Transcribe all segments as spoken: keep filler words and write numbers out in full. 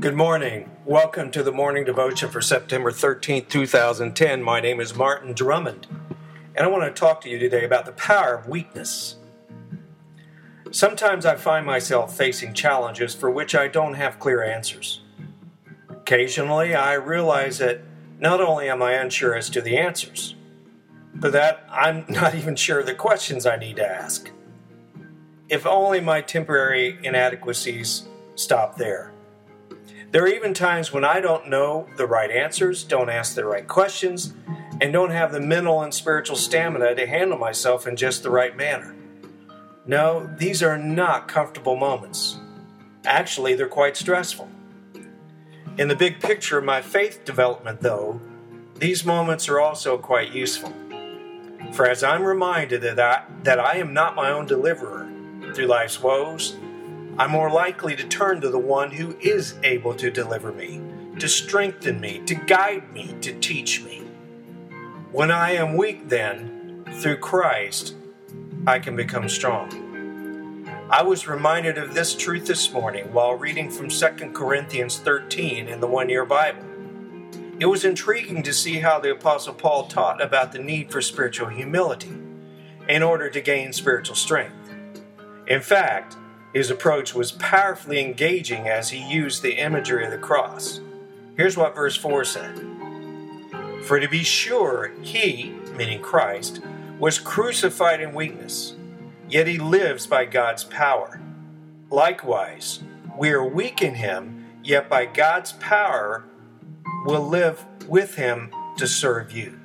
Good morning. Welcome to the morning devotion for September thirteenth, two thousand ten. My name is Martin Drummond, and I want to talk to you today about the power of weakness. Sometimes I find myself facing challenges for which I don't have clear answers. Occasionally, I realize that not only am I unsure as to the answers, but that I'm not even sure of the questions I need to ask. If only my temporary inadequacies stop there. There are even times when I don't know the right answers, don't ask the right questions, and don't have the mental and spiritual stamina to handle myself in just the right manner. No, these are not comfortable moments. Actually, they're quite stressful. In the big picture of my faith development, though, these moments are also quite useful. For as I'm reminded that I, that I am not my own deliverer through life's woes, I'm more likely to turn to the one who is able to deliver me, to strengthen me, to guide me, to teach me. When I am weak, then, through Christ, I can become strong. I was reminded of this truth this morning while reading from Second Corinthians thirteen in the One-Year Bible. It was intriguing to see how the Apostle Paul taught about the need for spiritual humility in order to gain spiritual strength. In fact, his approach was powerfully engaging as he used the imagery of the cross. Here's what verse four said. For to be sure, he, meaning Christ, was crucified in weakness, yet he lives by God's power. Likewise, we are weak in him, yet by God's power will live with him to serve you.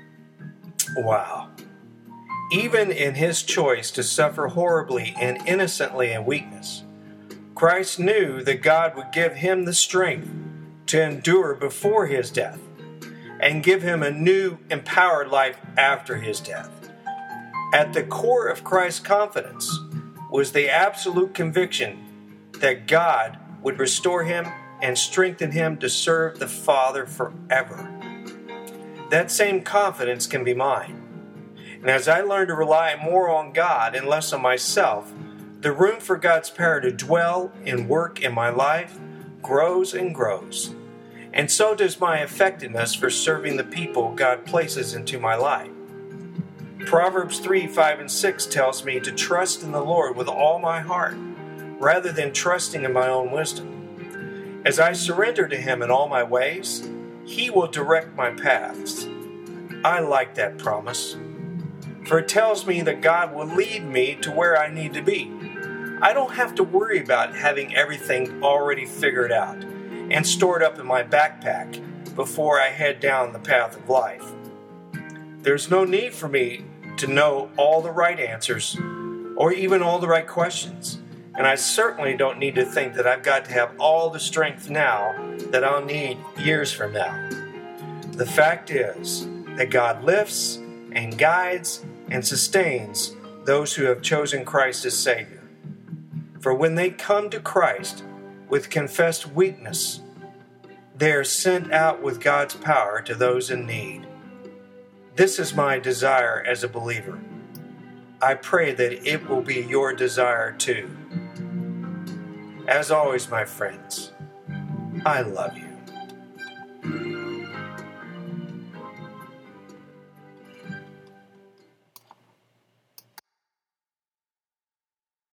Wow. Even in his choice to suffer horribly and innocently in weakness, Christ knew that God would give him the strength to endure before his death and give him a new, empowered life after his death. At the core of Christ's confidence was the absolute conviction that God would restore him and strengthen him to serve the Father forever. That same confidence can be mine. And as I learn to rely more on God and less on myself, the room for God's power to dwell and work in my life grows and grows. And so does my effectiveness for serving the people God places into my life. Proverbs three, five, and six tells me to trust in the Lord with all my heart, rather than trusting in my own wisdom. As I surrender to him in all my ways, he will direct my paths. I like that promise. For it tells me that God will lead me to where I need to be. I don't have to worry about having everything already figured out and stored up in my backpack before I head down the path of life. There's no need for me to know all the right answers or even all the right questions. And I certainly don't need to think that I've got to have all the strength now that I'll need years from now. The fact is that God lifts and guides and sustains those who have chosen Christ as Savior. For when they come to Christ with confessed weakness, they are sent out with God's power to those in need. This is my desire as a believer. I pray that it will be your desire too. As always, my friends, I love you.